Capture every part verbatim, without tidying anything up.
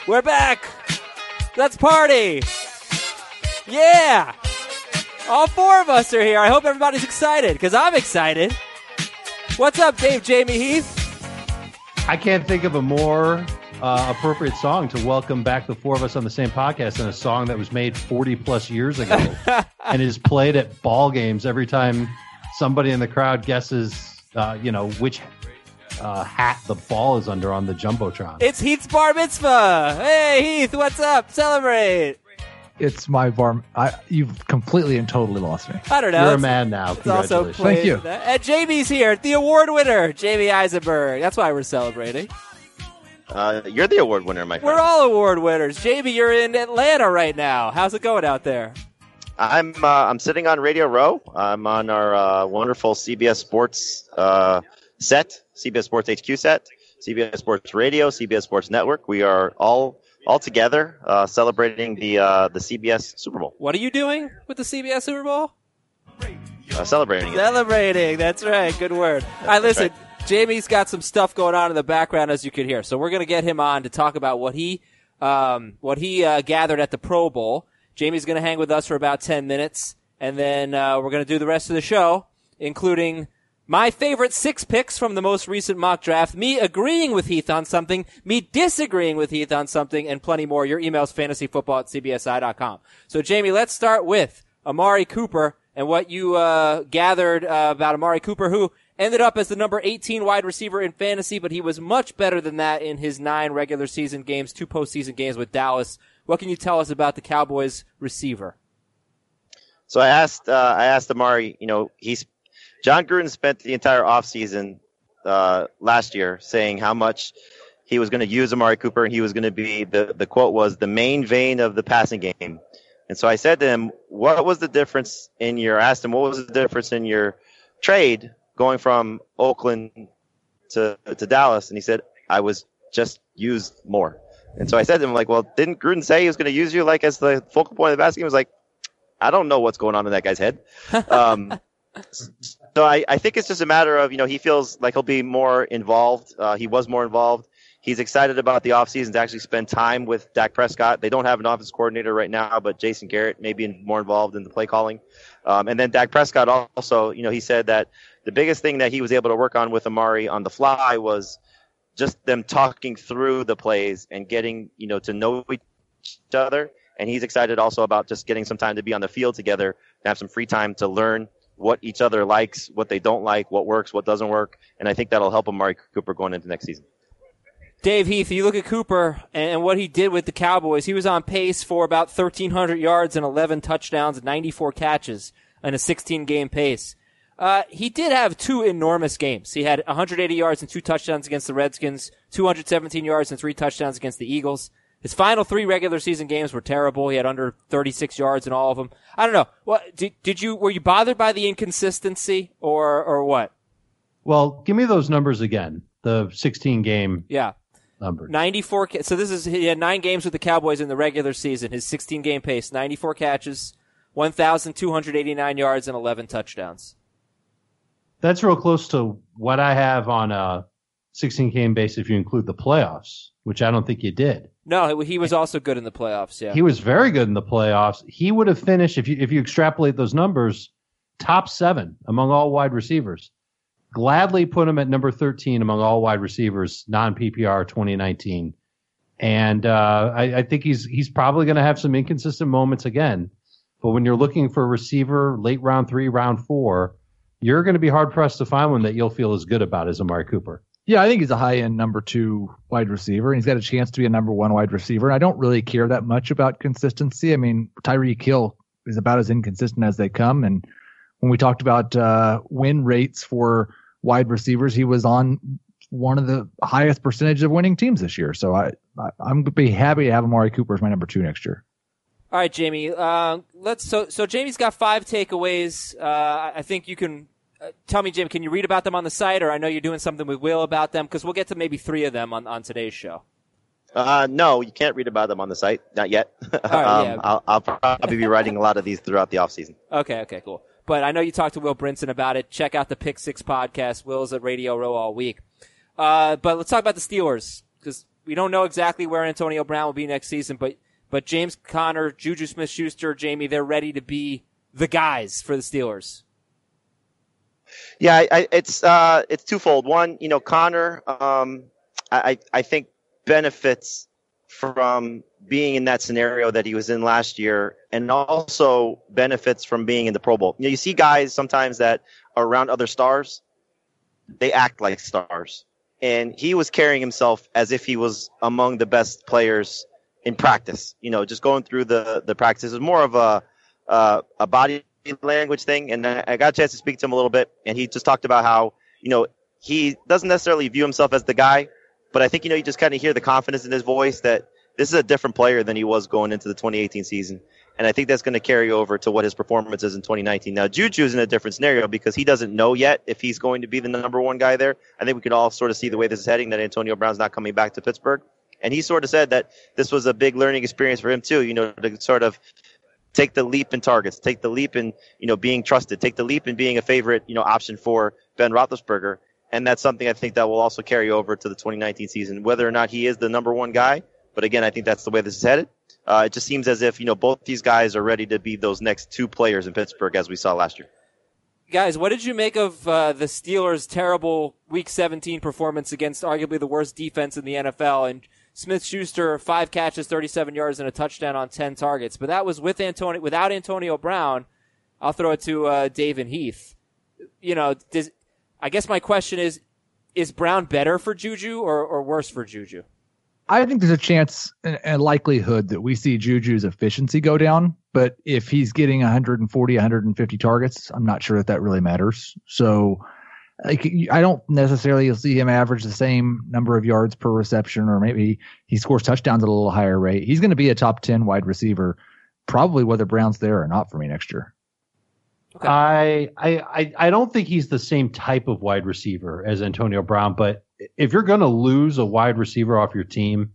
We're back. Let's party. Yeah. All four of us are here. I hope everybody's excited because I'm excited. What's up, Dave Jamie Heath? I can't think of a more uh, appropriate song to welcome back the four of us on the same podcast than a song that was made forty plus years ago and is played at ball games every time somebody in the crowd guesses, uh, you know, which uh, hat the ball is under on the Jumbotron. It's Heath's bar mitzvah. Hey, Heath, what's up? Celebrate. It's my bar. I, you've completely and totally lost me. I don't know. You're it's, a man now. It's also Thank you. And Jamie's here, the award winner, Jamie Eisenberg. That's why we're celebrating. Uh, you're the award winner, my friend. We're all award winners. Jamie, you're in Atlanta right now. How's it going out there? I'm uh, I'm sitting on Radio Row. I'm on our uh, wonderful C B S Sports uh, set, C B S Sports H Q set, C B S Sports Radio, C B S Sports Network. We are all all together uh, celebrating the uh, the C B S Super Bowl. What are you doing with the C B S Super Bowl? Uh, celebrating it. Celebrating. That's right. Good word. All right, listen. Right. Jamie's got some stuff going on in the background, as you can hear. So we're going to get him on to talk about what he um, what he uh, gathered at the Pro Bowl. Jamie's going to hang with us for about ten minutes, and then uh, we're going to do the rest of the show, including my favorite six picks from the most recent mock draft, me agreeing with Heath on something, me disagreeing with Heath on something, and plenty more. Your email's fantasyfootball at c b s i dot com. So, Jamie, let's start with Amari Cooper and what you uh, gathered uh, about Amari Cooper, who ended up as the number eighteen wide receiver in fantasy, but he was much better than that in his nine regular season games, two postseason games with Dallas. What can you tell us about the Cowboys receiver? So I asked uh, I asked Amari, you know, he's John Gruden spent the entire offseason uh, last year saying how much he was going to use Amari Cooper, and he was going to be, the, the quote was, the main vein of the passing game. And so I said to him, what was the difference in your, I asked him, what was the difference in your trade going from Oakland to to Dallas? And he said, I was just used more. And so I said to him, like, well, didn't Gruden say he was going to use you like as the focal point of the basket? He was like, I don't know what's going on in that guy's head. Um, so I, I think it's just a matter of, you know, he feels like he'll be more involved. Uh, he was more involved. He's excited about the offseason to actually spend time with Dak Prescott. They don't have an offense coordinator right now, but Jason Garrett may be more involved in the play calling. Um, and then Dak Prescott also, you know, he said that the biggest thing that he was able to work on with Amari on the fly was just them talking through the plays and getting, you know, to know each other. And he's excited also about just getting some time to be on the field together, to have some free time to learn what each other likes, what they don't like, what works, what doesn't work. And I think that'll help Amari Cooper going into next season. Dave Heath, you look at Cooper and what he did with the Cowboys. He was on pace for about thirteen hundred yards and eleven touchdowns, ninety-four catches, and a sixteen-game pace. Uh, he did have two enormous games. He had one hundred eighty yards and two touchdowns against the Redskins, two hundred seventeen yards and three touchdowns against the Eagles. His final three regular season games were terrible. He had under thirty-six yards in all of them. I don't know. What did, did you were you bothered by the inconsistency or or what? Well, give me those numbers again. The sixteen game yeah. numbers. ninety-four. So this is he had nine games with the Cowboys in the regular season. His sixteen game pace, ninety-four catches, one thousand two hundred eighty-nine yards, and eleven touchdowns. That's real close to what I have on a sixteen game base if you include the playoffs, which I don't think you did. No, he was also good in the playoffs, yeah. He was very good in the playoffs. He would have finished, if you if you extrapolate those numbers, top seven among all wide receivers. Gladly put him at number thirteen among all wide receivers, non-P P R twenty nineteen. And uh, I, I think he's he's probably going to have some inconsistent moments again. But when you're looking for a receiver late round three, round four, you're going to be hard-pressed to find one that you'll feel as good about as Amari Cooper. Yeah, I think he's a high-end number two wide receiver, and he's got a chance to be a number one wide receiver. And I don't really care that much about consistency. I mean, Tyreek Hill is about as inconsistent as they come. And when we talked about uh, win rates for wide receivers, he was on one of the highest percentage of winning teams this year. So I, I I'm going to be happy to have Amari Cooper as my number two next year. All right, Jamie. Uh, let's. So, so Jamie's got five takeaways. Uh, I think you can uh, tell me, Jamie. Can you read about them on the site, or I know you're doing something with Will about them, because we'll get to maybe three of them on, on today's show. Uh, no, you can't read about them on the site, not yet. All right, um, yeah. I'll, I'll probably be writing a lot of these throughout the offseason. Okay, okay, cool. But I know you talked to Will Brinson about it. Check out the Pick Six podcast. Will's at Radio Row all week. Uh, but let's talk about the Steelers, because we don't know exactly where Antonio Brown will be next season, but but James Conner, Juju Smith-Schuster, Jamie, they're ready to be the guys for the Steelers. Yeah, I, I, it's uh, it's twofold. One, you know, Conner, um, I I think benefits from being in that scenario that he was in last year, and also benefits from being in the Pro Bowl. You know, you see guys sometimes that are around other stars, they act like stars. And he was carrying himself as if he was among the best players in practice. You know, just going through the, the practices. It was more of a uh, a body language thing. And I got a chance to speak to him a little bit, and he just talked about how, you know, he doesn't necessarily view himself as the guy, but I think, you know, you just kind of hear the confidence in his voice that this is a different player than he was going into the twenty eighteen season. And I think that's going to carry over to what his performance is in twenty nineteen. Now, Juju's in a different scenario because he doesn't know yet if he's going to be the number one guy there. I think we can all sort of see the way this is heading, that Antonio Brown's not coming back to Pittsburgh. And he sort of said that this was a big learning experience for him too, you know, to sort of take the leap in targets, take the leap in, you know, being trusted, take the leap in being a favorite, you know, option for Ben Roethlisberger. And that's something I think that will also carry over to the twenty nineteen season, whether or not he is the number one guy. But again, I think that's the way this is headed. Uh, it just seems as if, you know, both these guys are ready to be those next two players in Pittsburgh, as we saw last year. Guys, what did you make of uh, the Steelers' terrible Week seventeen performance against arguably the worst defense in the N F L? And Smith-Schuster, five catches, thirty-seven yards, and a touchdown on ten targets. But that was with Antonio, without Antonio Brown. I'll throw it to uh, Dave and Heath. You know, does, I guess my question is, is Brown better for Juju or, or worse for Juju? I think there's a chance and likelihood that we see Juju's efficiency go down. But if he's getting one forty, one fifty targets, I'm not sure that that really matters. So like, I don't necessarily see him average the same number of yards per reception, or maybe he scores touchdowns at a little higher rate. He's going to be a top ten wide receiver, probably whether Brown's there or not for me next year. Okay. I, I, I don't think he's the same type of wide receiver as Antonio Brown, but if you're going to lose a wide receiver off your team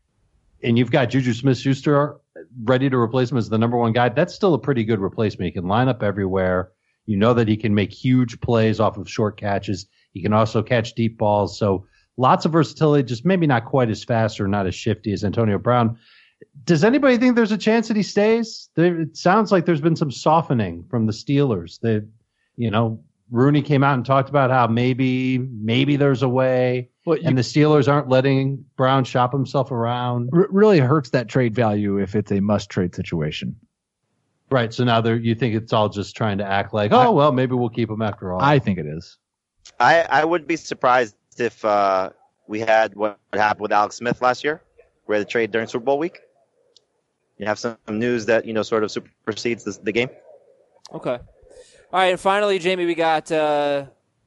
and you've got Juju Smith-Schuster ready to replace him as the number one guy, that's still a pretty good replacement. He can line up everywhere. You know that he can make huge plays off of short catches. He can also catch deep balls. So lots of versatility, just maybe not quite as fast or not as shifty as Antonio Brown. Does anybody think there's a chance that he stays? There, it sounds like there's been some softening from the Steelers. They, you know, Rooney came out and talked about how maybe maybe there's a way, well, you, and the Steelers aren't letting Brown shop himself around. R- really hurts that trade value if it's a must-trade situation. Right, so now you think it's all just trying to act like, oh, well, maybe we'll keep him after all. I think it is. I, I wouldn't be surprised if uh, we had what happened with Alex Smith last year, where the trade during Super Bowl week. You have some news that, you know, sort of supersedes the, the game. Okay. All right, and finally, Jamie, we got, uh,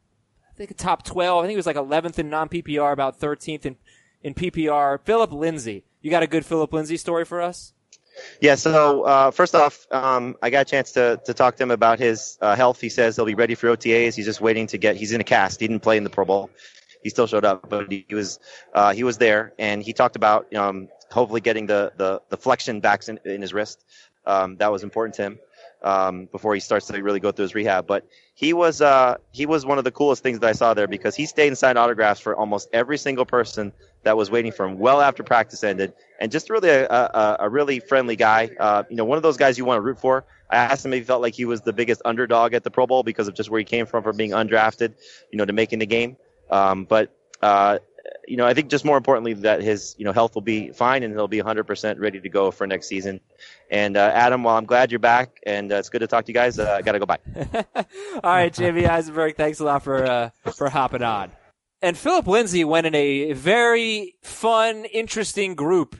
I think, a top twelve. I think it was like eleventh in non-P P R, about thirteenth in, in P P R. Philip Lindsay. You got a good Philip Lindsay story for us? Yeah, so uh, first off, um, I got a chance to, to talk to him about his uh, health. He says he'll be ready for O T As. He's just waiting to get – he's in a cast. He didn't play in the Pro Bowl. He still showed up, but he was uh, he was there, and he talked about um, hopefully getting the, the, the flexion back in, in his wrist. Um, that was important to him um, before he starts to really go through his rehab. But he was uh, he was one of the coolest things that I saw there, because he stayed and signed autographs for almost every single person that was waiting for him well after practice ended, and just really a, a, a really friendly guy. Uh, you know, one of those guys you want to root for. I asked him if he felt like he was the biggest underdog at the Pro Bowl because of just where he came from, from being undrafted, you know, to making the game. Um, but, uh, you know, I think just more importantly that his, you know, health will be fine and he'll be one hundred percent ready to go for next season. And, uh, Adam, well, I'm glad you're back, and uh, it's good to talk to you guys. Uh, I got to go bye. All right, Jamie Eisenberg, thanks a lot for, uh, for hopping on. And Philip Lindsay went in a very fun, interesting group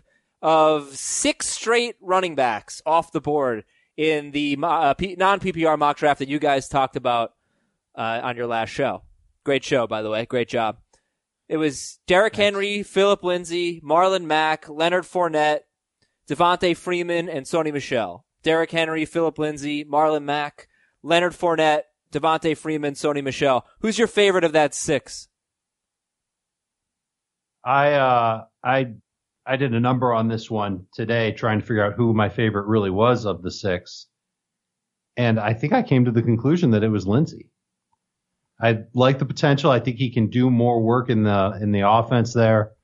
of six straight running backs off the board in the uh, P- non-P P R mock draft that you guys talked about uh, on your last show. Great show, by the way. Great job. It was Derrick Henry, Philip Lindsay, Marlon Mack, Leonard Fournette, Devontae Freeman, and Sony Michel. Derrick Henry, Philip Lindsay, Marlon Mack, Leonard Fournette, Devontae Freeman, Sony Michel. Who's your favorite of that six? I uh I I did a number on this one today, trying to figure out who my favorite really was of the six, and I think I came to the conclusion that it was Lindsay. I like the potential. I think he can do more work in the in the offense there.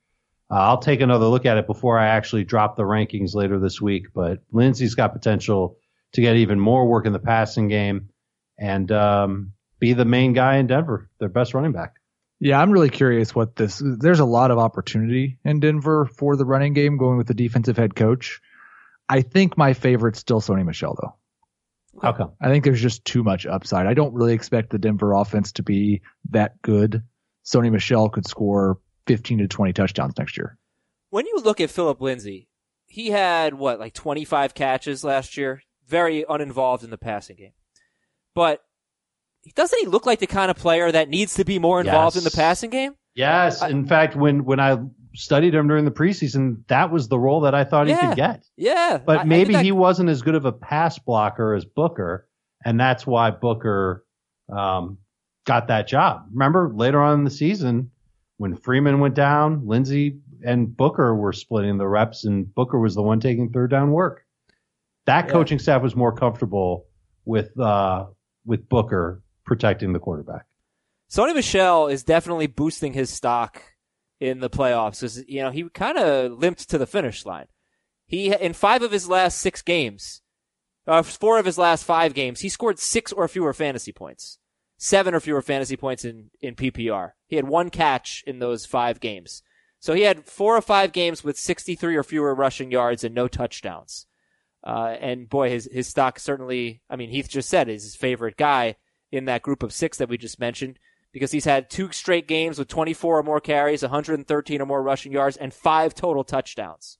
Uh, I'll take another look at it before I actually drop the rankings later this week. But Lindsey's got potential to get even more work in the passing game and um, be the main guy in Denver, their best running back. Yeah, I'm really curious what this. There's a lot of opportunity in Denver for the running game going with the defensive head coach. I think my favorite's still Sony Michel, though. How come? I think there's just too much upside. I don't really expect the Denver offense to be that good. Sony Michel could score fifteen to twenty touchdowns next year. When you look at Philip Lindsay, he had, what, like twenty-five catches last year? Very uninvolved in the passing game. But doesn't he look like the kind of player that needs to be more involved Yes. in the passing game? Yes. I, in fact, when, when I studied him during the preseason, that was the role that I thought yeah, he could get. Yeah. But I, maybe I that, he wasn't as good of a pass blocker as Booker, and that's why Booker um, got that job. Remember, later on in the season, when Freeman went down, Lindsey and Booker were splitting the reps, and Booker was the one taking third down work. That yeah. coaching staff was more comfortable with uh, with Booker protecting the quarterback. Sony Michel is definitely boosting his stock in the playoffs because, you know, he kind of limped to the finish line. He, in five of his last six games, uh, four of his last five games, he scored six or fewer fantasy points. Seven or fewer fantasy points in, in P P R. He had one catch in those five games. So he had four or five games with sixty-three or fewer rushing yards and no touchdowns. Uh, and boy, his, his stock certainly, I mean, Heath just said is his favorite guy in that group of six that we just mentioned, because he's had two straight games with twenty-four or more carries, one hundred thirteen or more rushing yards, and five total touchdowns.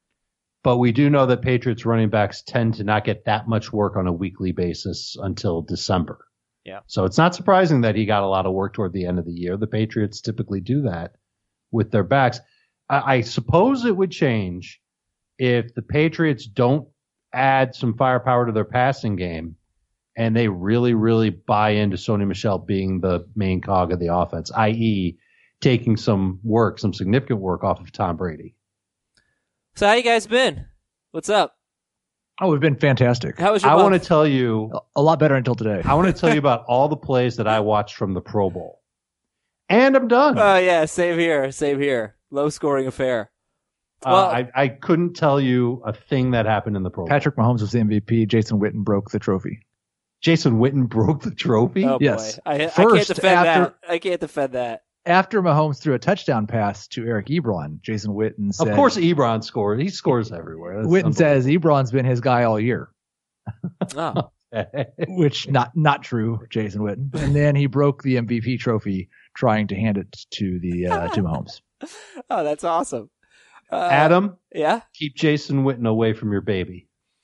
But we do know that Patriots running backs tend to not get that much work on a weekly basis until December. Yeah. So it's not surprising that he got a lot of work toward the end of the year. The Patriots typically do that with their backs. I, I suppose it would change if the Patriots don't add some firepower to their passing game and they really, really buy into Sony Michel being the main cog of the offense, that is taking some work, some significant work off of Tom Brady. So how you guys been? What's up? Oh, we've been fantastic. How was your I month? want to tell you, A lot better until today. I want to tell you about all the plays that I watched from the Pro Bowl. And I'm done. Oh, yeah, same here, same here. Low-scoring affair. Uh, Well, I, I couldn't tell you a thing that happened in the Pro Bowl. Patrick Mahomes was the M V P. Jason Witten broke the trophy. Jason Witten broke the trophy? oh, yes. boy. I, I can't First, defend after- that. I can't defend that. After Mahomes threw a touchdown pass to Eric Ebron, Jason Witten said, Of course Ebron scored. He scores everywhere. That's Witten says Ebron's been his guy all year. Oh. Which not not true, Jason Witten. And then he broke the M V P trophy trying to hand it to the uh, to Mahomes. Oh, that's awesome. Uh, Adam, Yeah? keep Jason Witten away from your baby.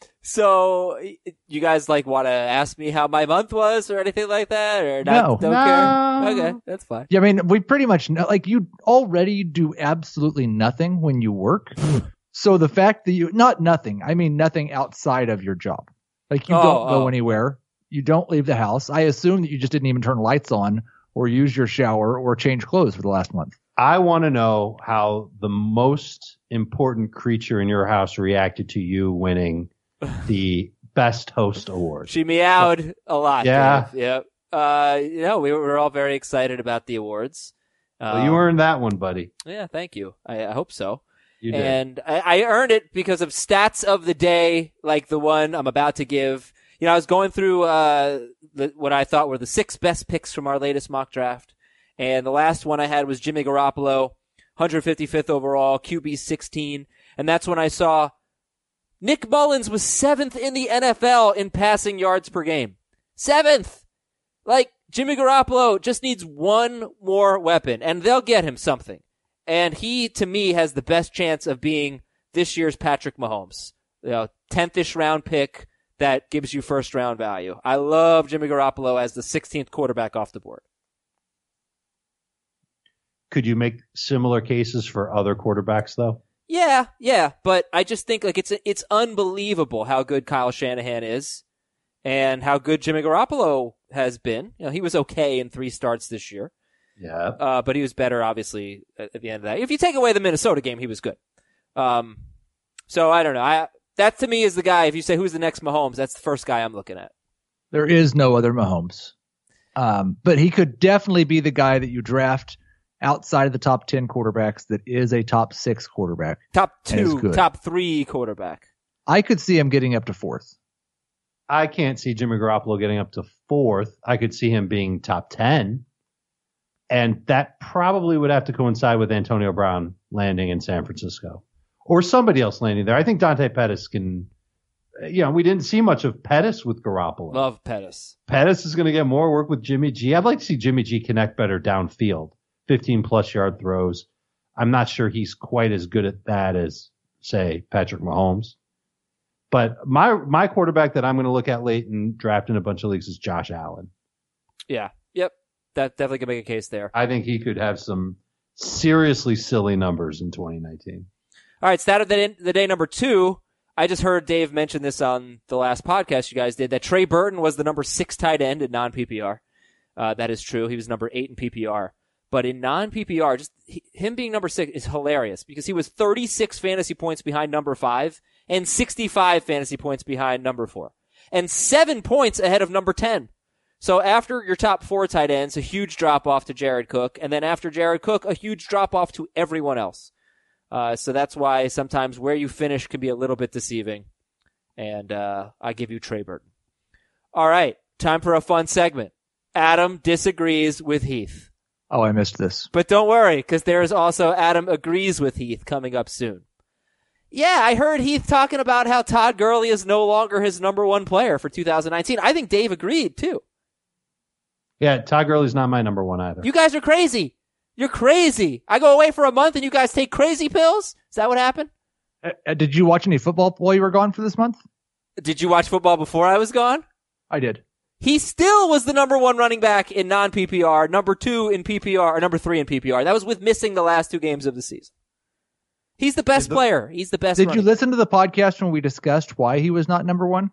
So, you guys, like, want to ask me how my month was or anything like that? Or not, No. don't No. care? Okay, that's fine. Yeah, I mean, we pretty much know, like, you already do absolutely nothing when you work. So the fact that you, not nothing, I mean nothing outside of your job. Like, you Oh, don't go oh. anywhere. You don't leave the house. I assume that you just didn't even turn lights on or use your shower or change clothes for the last month. I want to know how the most important creature in your house reacted to you winning the Best Host Award. She meowed a lot. Yeah. Dave. Yep. Uh, you know, we were all very excited about the awards. Well, you Um, earned that one, buddy. Yeah, thank you. I, I hope so. You did. And I, I earned it because of stats of the day, like the one I'm about to give. You know, I was going through uh, the, what I thought were the six best picks from our latest mock draft. And the last one I had was Jimmy Garoppolo, one hundred fifty-fifth overall, Q B sixteen. And that's when I saw Nick Mullins was seventh in the N F L in passing yards per game. Seventh! Like, Jimmy Garoppolo just needs one more weapon, and they'll get him something. And he, to me, has the best chance of being this year's Patrick Mahomes. You know, tenth-ish round pick that gives you first-round value. I love Jimmy Garoppolo as the sixteenth quarterback off the board. Could you make similar cases for other quarterbacks, though? Yeah, yeah, but I just think like it's it's unbelievable how good Kyle Shanahan is and how good Jimmy Garoppolo has been. You know, he was okay in three starts this year. Yeah. Uh, but he was better, obviously, at, at the end of that. If you take away the Minnesota game, he was good. Um, so I don't know. I that to me is the guy. If you say who's the next Mahomes, that's the first guy I'm looking at. There is no other Mahomes. Um, but he could definitely be the guy that you draft outside of the top ten quarterbacks that is a top six quarterback. Top And it's two, good. top three quarterback. I could see him getting up to fourth. I can't see Jimmy Garoppolo getting up to fourth. I could see him being top ten. And that probably would have to coincide with Antonio Brown landing in San Francisco. Or somebody else landing there. I think Dante Pettis can, you know, we didn't see much of Pettis with Garoppolo. Love Pettis. Pettis is going to get more work with Jimmy G. I'd like to see Jimmy G connect better downfield. fifteen plus yard throws. I'm not sure he's quite as good at that as, say, Patrick Mahomes. But my my quarterback that I'm going to look at late and draft in a bunch of leagues is Josh Allen. Yeah. Yep. That definitely could make a case there. I think he could have some seriously silly numbers in twenty nineteen. All right. Stat of the, the day number two. I just heard Dave mention this on the last podcast you guys did, that Trey Burton was the number six tight end in non-P P R. Uh, that is true. He was number eight in P P R. But in non-P P R, just he, him being number six is hilarious because he was thirty-six fantasy points behind number five and sixty-five fantasy points behind number four and seven points ahead of number ten. So after your top four tight ends, a huge drop off to Jared Cook. And then after Jared Cook, a huge drop off to everyone else. Uh, so that's why sometimes where you finish can be a little bit deceiving. And, uh, I give you Trey Burton. All right. Time for a fun segment. Adam disagrees with Heath. Oh, I missed this. But don't worry, because there is also Adam agrees with Heath coming up soon. Yeah, I heard Heath talking about how Todd Gurley is no longer his number one player for two thousand nineteen. I think Dave agreed, too. Yeah, Todd Gurley's not my number one either. You guys are crazy. You're crazy. I go away for a month and you guys take crazy pills? Is that what happened? Uh, did you watch any football while you were gone for this month? Did you watch football before I was gone? I did. He still was the number one running back in non-P P R, number two in P P R, or number three in P P R. That was with missing the last two games of the season. He's the best the, player. He's the best. Did running. you listen to the podcast when we discussed why he was not number one?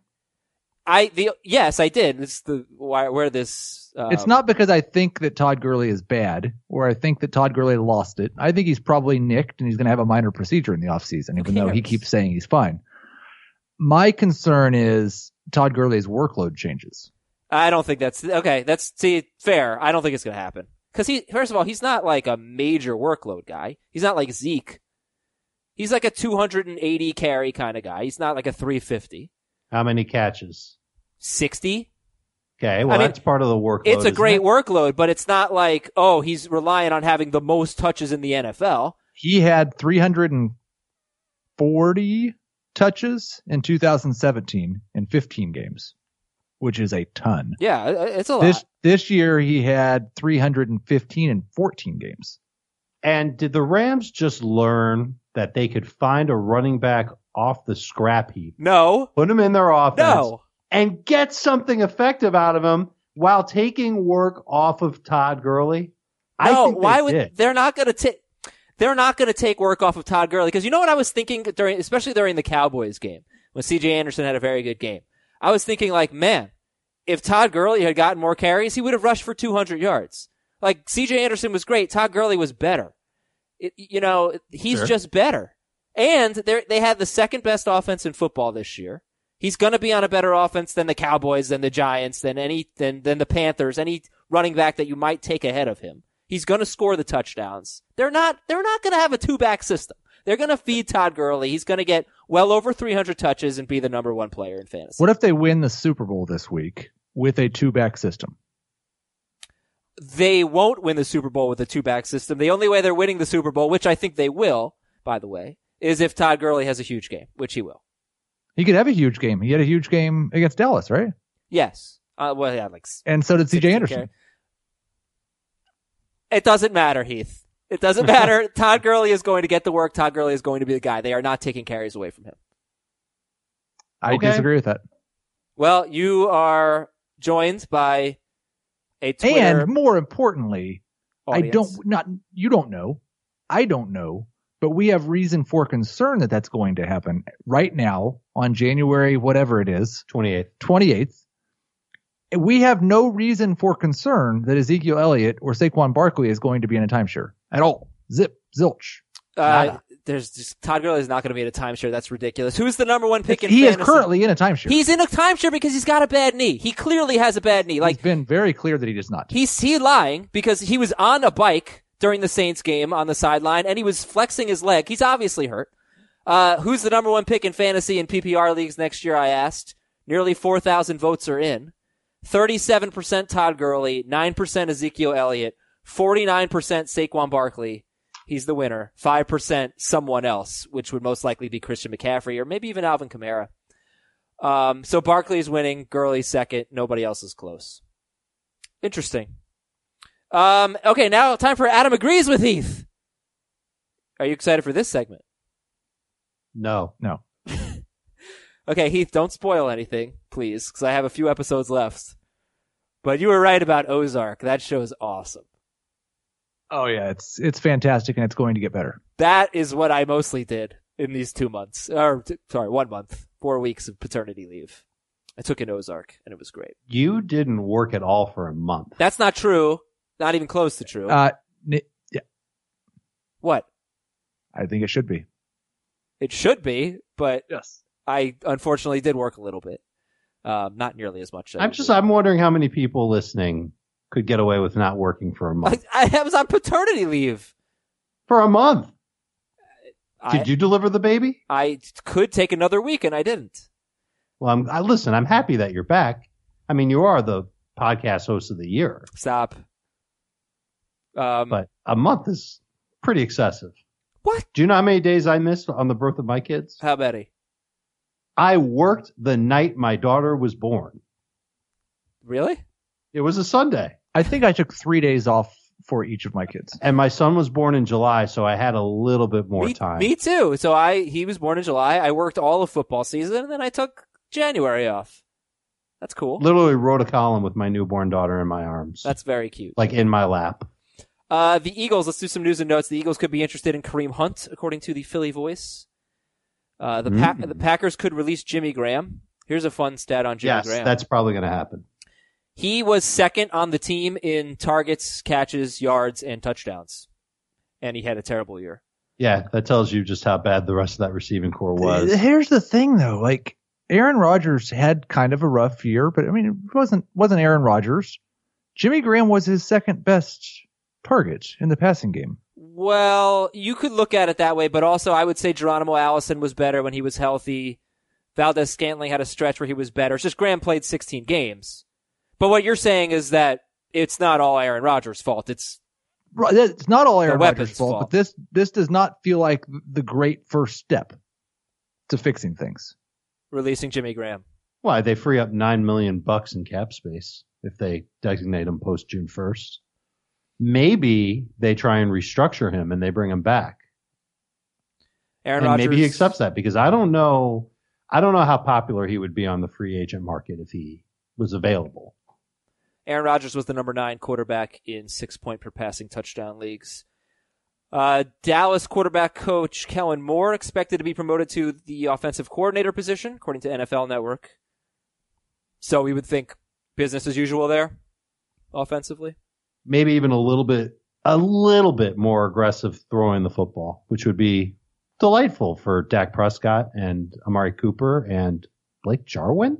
I the yes, I did. It's the why where this. Uh, it's not because I think that Todd Gurley is bad, or I think that Todd Gurley lost it. I think he's probably nicked and he's going to have a minor procedure in the offseason, even though he keeps saying he's fine. My concern is Todd Gurley's workload changes. I don't think that's okay. That's see fair. I don't think it's going to happen because he first of all he's not like a major workload guy. He's not like Zeke. He's like a two hundred eighty carry kind of guy. He's not like a three fifty. How many catches? sixty. Okay, well, I mean, that's part of the workload. It's a great it? workload, but it's not like, oh, he's relying on having the most touches in the N F L. He had three hundred forty touches in two thousand seventeen in fifteen games, which is a ton. Yeah, it's a lot. This, this year, he had three hundred fifteen in fourteen games. And did the Rams just learn that they could find a running back off the scrap heap? No. Put him in their offense. No. And get something effective out of him while taking work off of Todd Gurley? I no, think they why would did. they're not going to take they're not going to take work off of Todd Gurley because you know what I was thinking during, especially during the Cowboys game when C J Anderson had a very good game. I was thinking like, man, if Todd Gurley had gotten more carries, he would have rushed for two hundred yards. Like C J Anderson was great, Todd Gurley was better. It, you know, he's Sure. just better. And they they had the second best offense in football this year. He's going to be on a better offense than the Cowboys, than the Giants, than any than than the Panthers, any running back that you might take ahead of him. He's going to score the touchdowns. They're not they're not going to have a two-back system. They're going to feed Todd Gurley. He's going to get well over three hundred touches and be the number one player in fantasy. What if they win the Super Bowl this week with a two-back system? They won't win the Super Bowl with a two-back system. The only way they're winning the Super Bowl, which I think they will, by the way, is if Todd Gurley has a huge game, which he will. He could have a huge game. He had a huge game against Dallas, right? Yes. Uh, well, yeah, like. And so did C J sixteen Anderson. carry. It doesn't matter, Heath. It doesn't matter. Todd Gurley is going to get the work. Todd Gurley is going to be the guy. They are not taking carries away from him. I Okay. disagree with that. Well, you are joined by a Twitter And more importantly, audience. I don't not you don't know. I don't know. But we have reason for concern that that's going to happen right now on January, whatever it is, twenty-eighth. twenty-eighth. We have no reason for concern that Ezekiel Elliott or Saquon Barkley is going to be in a timeshare at all. Zip, zilch. Uh, there's just Todd Gurley is not going to be in a timeshare. That's ridiculous. Who's the number one pick in He fantasy? is currently in a timeshare. He's in a timeshare because he's got a bad knee. He clearly has a bad knee. Like He's been very clear that he does not. he's he lying because he was on a bike during the Saints game on the sideline, and he was flexing his leg. He's obviously hurt. Uh, who's the number one pick in fantasy and P P R leagues next year, I asked. Nearly four thousand votes are in. thirty-seven percent Todd Gurley, nine percent Ezekiel Elliott, forty-nine percent Saquon Barkley. He's the winner. five percent someone else, which would most likely be Christian McCaffrey or maybe even Alvin Kamara. Um, so Barkley's winning, Gurley's second, nobody else is close. Interesting. Um, okay, now time for Adam Agrees with Heath. Are you excited for this segment? No. No. Okay, Heath, don't spoil anything, please, because I have a few episodes left. But you were right about Ozark. That show is awesome. Oh yeah, it's it's fantastic and it's going to get better. That is what I mostly did in these two months, or t- sorry, one month, four weeks of paternity leave. I took an Ozark and it was great. You didn't work at all for a month. That's not true. Not even close to true. Uh, n- yeah, What? I think it should be. It should be, but Yes. I unfortunately did work a little bit. Um, not nearly as much. as I I'm just, usually I'm wondering how many people listening could get away with not working for a month. I, I was on paternity leave. For a month. I, Did you deliver the baby? I could take another week and I didn't. Well, I'm, I, listen, I'm happy that you're back. I mean, you are the podcast host of the year, Stop. Um, but a month is pretty excessive. what? Do you know how many days I missed on the birth of my kids? How many? I worked the night my daughter was born. Really? It was a Sunday. I think I took three days off for each of my kids. And my son was born in July, so I had a little bit more me, time. Me too. So I he was born in July. I worked all of football season, and then I took January off. That's cool. Literally wrote a column with my newborn daughter in my arms. That's very cute. like in my lap. Uh, the Eagles, let's do some news and notes. The Eagles could be interested in Kareem Hunt, according to the Philly Voice. Uh, the, pa- Mm. the Packers could release Jimmy Graham. Here's a fun stat on Jimmy Yes, Graham. that's probably going to happen. He was second on the team in targets, catches, yards, and touchdowns. And he had a terrible year. Yeah, that tells you just how bad the rest of that receiving core was. Here's the thing, though. Like Aaron Rodgers had kind of a rough year, but I mean, it wasn't wasn't Aaron Rodgers. Jimmy Graham was his second best target in the passing game. Well, you could look at it that way, but also I would say Geronimo Allison was better when he was healthy. Valdez Scantling had a stretch where he was better. It's just Graham played sixteen games. But what you're saying is that it's not all Aaron Rodgers' fault. It's Right, it's not all Aaron weapons Rodgers' fault, fault. but this this does not feel like the great first step to fixing things. releasing Jimmy Graham. Why? They free up nine million bucks in cap space if they designate him post June first. Maybe they try and restructure him and they bring him back. Aaron and Rodgers. maybe he accepts that because I don't know. I don't know how popular he would be on the free agent market if he was available. Aaron Rodgers was the number nine quarterback in six point per passing touchdown leagues. Uh, Dallas quarterback coach Kellen Moore expected to be promoted to the offensive coordinator position, according to N F L Network. So we would think business as usual there, offensively. Maybe even a little bit, a little bit more aggressive throwing the football, which would be delightful for Dak Prescott and Amari Cooper and Blake Jarwin.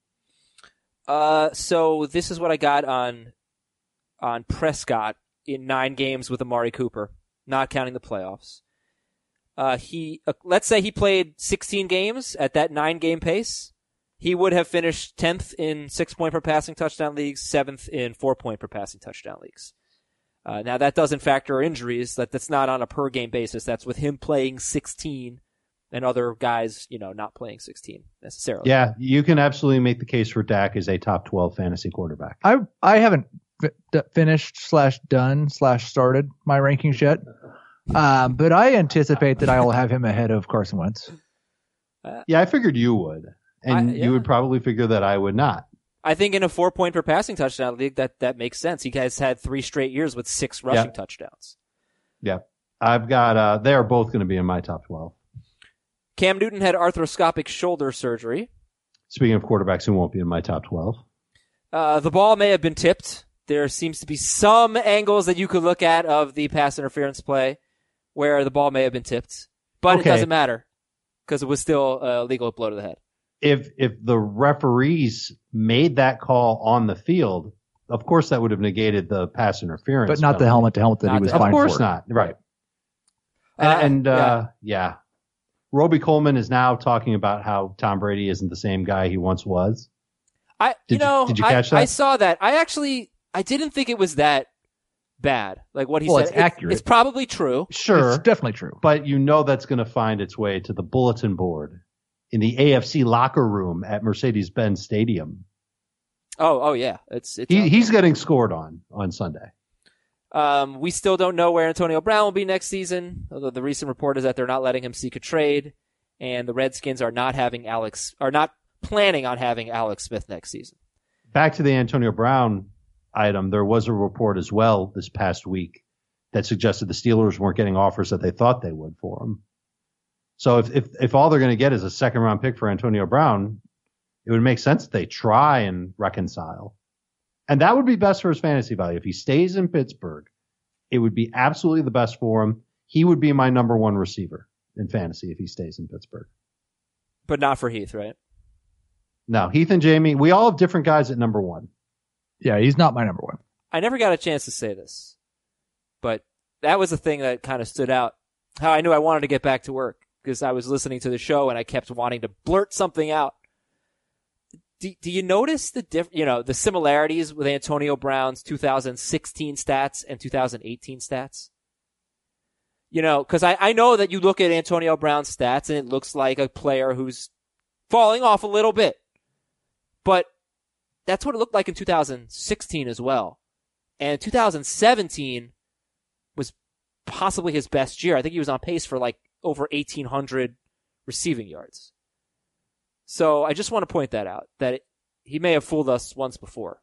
Uh, so this is what I got on on Prescott in nine games with Amari Cooper, not counting the playoffs. Uh, he uh, let's say he played sixteen games at that nine game pace. He would have finished tenth in six point per passing touchdown leagues, seventh in four point per passing touchdown leagues. Uh, now that doesn't factor injuries. That that's not on a per game basis. That's with him playing sixteen and other guys, you know, not playing sixteen necessarily. Yeah, you can absolutely make the case for Dak as a top twelve fantasy quarterback. I I haven't fi- d- finished slash done slash started my rankings yet, um, but I anticipate that I will have him ahead of Carson Wentz. Yeah, I figured you would. And I- yeah. you would probably figure that I would not. I think in a four point per passing touchdown league, that, that makes sense. He has had three straight years with six rushing Yeah. touchdowns. Yeah. I've got, uh, they are both going to be in my top twelve. Cam Newton had arthroscopic shoulder surgery. Speaking of quarterbacks who won't be in my top twelve. Uh, the ball may have been tipped. There seems to be some angles that you could look at of the pass interference play where the ball may have been tipped, but Okay. it doesn't matter because it was still a legal blow to the head. If, if the referees made that call on the field, of course that would have negated the pass interference. But not the helmet to helmet that Not he was the- fined Of course for. not. Right. And, Uh, and uh, yeah. Roby Coleman is now talking about how Tom Brady isn't the same guy he once was. I, Did you you- know, did you I, catch that? I saw that. I actually, I didn't think it was that bad. Like what he Well, said. it's It- accurate. It's probably true. Sure. It's definitely true. But you know that's going to find its way to the bulletin board in the A F C locker room at Mercedes-Benz Stadium. Oh, oh yeah. It's, it's, He, out he's getting scored on on Sunday. Um, we still don't know where Antonio Brown will be next season, although the recent report is that they're not letting him seek a trade, and the Redskins are not having Alex, are not planning on having Alex Smith next season. Back to the Antonio Brown item, there was a report as well this past week that suggested the Steelers weren't getting offers that they thought they would for him. So if if, if all they're going to get is a second round pick for Antonio Brown, it would make sense that they try and reconcile. And that would be best for his fantasy value. If he stays in Pittsburgh, it would be absolutely the best for him. He would be my number one receiver in fantasy if he stays in Pittsburgh. But not for Heath, right? No, Heath and Jamie, we all have different guys at number one. Yeah, he's not my number one. I never got a chance to say this, but that was the thing that kind of stood out. How I knew I wanted to get back to work because I was listening to the show and I kept wanting to blurt something out. Do, do you notice the diff, you know, the similarities with Antonio Brown's two thousand sixteen stats and two thousand eighteen stats? You know, because I, I know that you look at Antonio Brown's stats and it looks like a player who's falling off a little bit. But that's what it looked like in two thousand sixteen as well. And two thousand seventeen was possibly his best year. I think he was on pace for like over eighteen hundred receiving yards. So I just want to point that out, that it, he may have fooled us once before.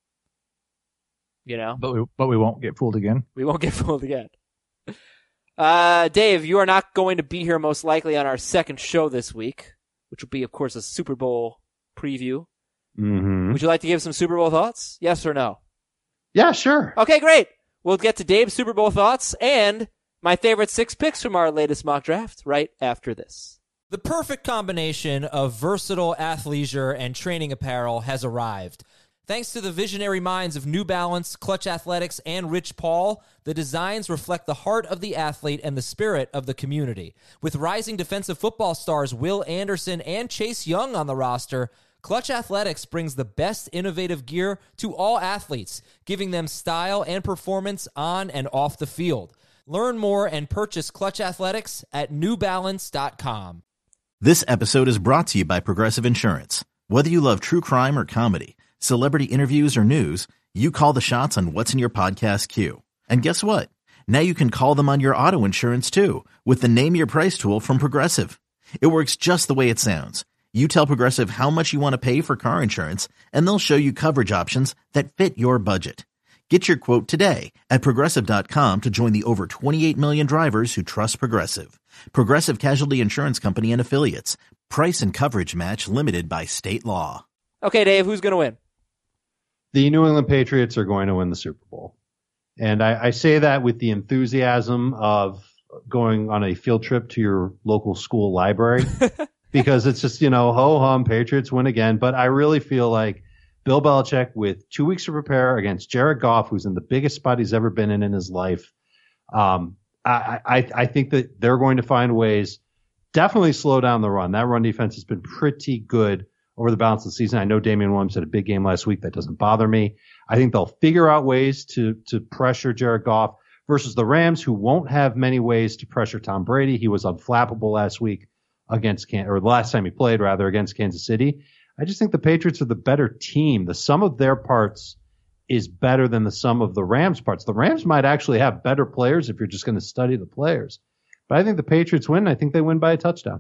You know? But we but we won't get fooled again. We won't get fooled again. Uh, Dave, you are not going to be here most likely on our second show this week, which will be, of course, a Super Bowl preview. Mm-hmm. Would you like to give some Super Bowl thoughts? Yes or no? Yeah, sure. Okay, great. We'll get to Dave's Super Bowl thoughts and my favorite six picks from our latest mock draft right after this. The perfect combination of versatile athleisure and training apparel has arrived. Thanks to the visionary minds of New Balance, Clutch Athletics, and Rich Paul, the designs reflect the heart of the athlete and the spirit of the community. With rising defensive football stars Will Anderson and Chase Young on the roster, Clutch Athletics brings the best innovative gear to all athletes, giving them style and performance on and off the field. Learn more and purchase Clutch Athletics at new balance dot com. This episode is brought to you by Progressive Insurance. Whether you love true crime or comedy, celebrity interviews or news, you call the shots on what's in your podcast queue. And guess what? Now you can call them on your auto insurance too with the Name Your Price tool from Progressive. It works just the way it sounds. You tell Progressive how much you want to pay for car insurance, and they'll show you coverage options that fit your budget. Get your quote today at Progressive dot com to join the over twenty-eight million drivers who trust Progressive. Progressive Casualty Insurance Company and Affiliates. Price and coverage match limited by state law. Okay, Dave, who's going to win? The New England Patriots are going to win the Super Bowl. And I, I say that with the enthusiasm of going on a field trip to your local school library because it's just, you know, ho-hum, Patriots win again. But I really feel like Bill Belichick, with two weeks to prepare against Jared Goff, who's in the biggest spot he's ever been in in his life, um, I, I, I think that they're going to find ways, definitely slow down the run. That run defense has been pretty good over the balance of the season. I know Damian Williams had a big game last week. That doesn't bother me. I think they'll figure out ways to to pressure Jared Goff versus the Rams, who won't have many ways to pressure Tom Brady. He was unflappable last week against Can or the last time he played rather against Kansas City. I just think the Patriots are the better team. The sum of their parts is better than the sum of the Rams' parts. The Rams might actually have better players if you're just going to study the players. But I think the Patriots win. I think they win by a touchdown.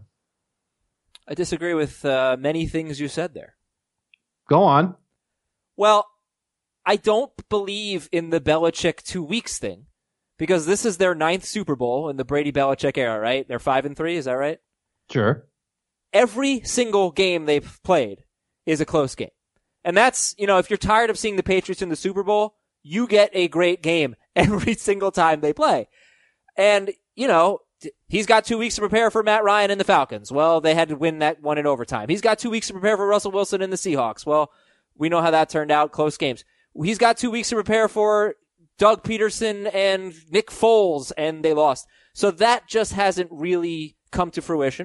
I disagree with uh, many things you said there. Go on. Well, I don't believe in the Belichick two weeks thing because this is their ninth Super Bowl in the Brady Belichick era, right? They're five and three. Is that right? Sure. Every single game they've played is a close game. And that's, you know, if you're tired of seeing the Patriots in the Super Bowl, you get a great game every single time they play. And, you know, he's got two weeks to prepare for Matt Ryan and the Falcons. Well, they had to win that one in overtime. He's got two weeks to prepare for Russell Wilson and the Seahawks. Well, we know how that turned out, close games. he's got two weeks to prepare for Doug Peterson and Nick Foles, and they lost. So that just hasn't really come to fruition.